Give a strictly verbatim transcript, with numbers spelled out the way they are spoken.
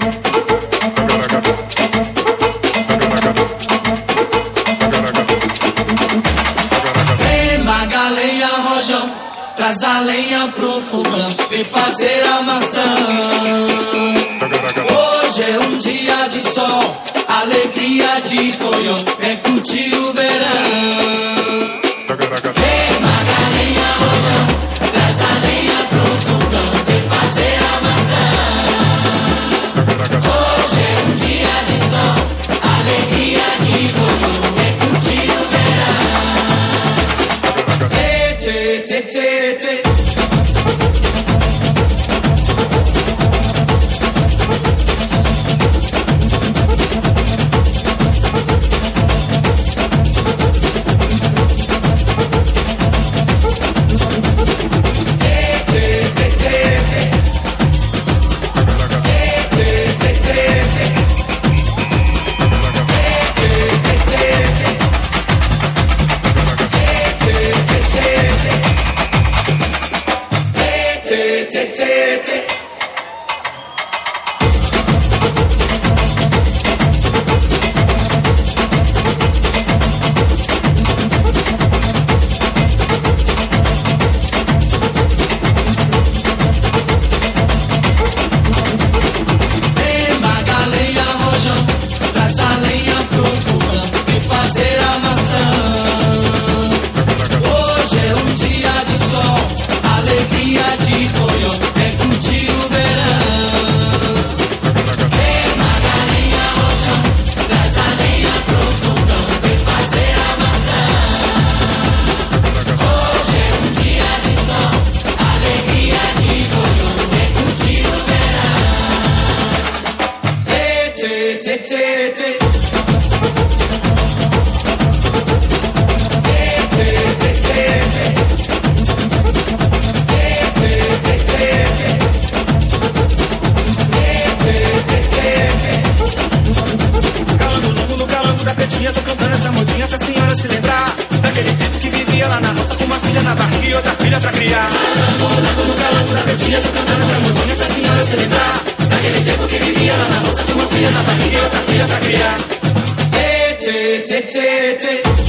Vem Magalenha, rojão, traz a lenha pro fogão, vem fazer a maçã. Hoje é um dia de sol, alegria de tonhão, vem curtir o verão. Vem Magalenha, rojão, traz a lenha pro fogão, vem fazer a maçã. Hoje é um dia de sol, alegria de tonhão, vem curtir o verão. Tê, tê, tê, tê, tê. Tê, tê, tê, tê, tê.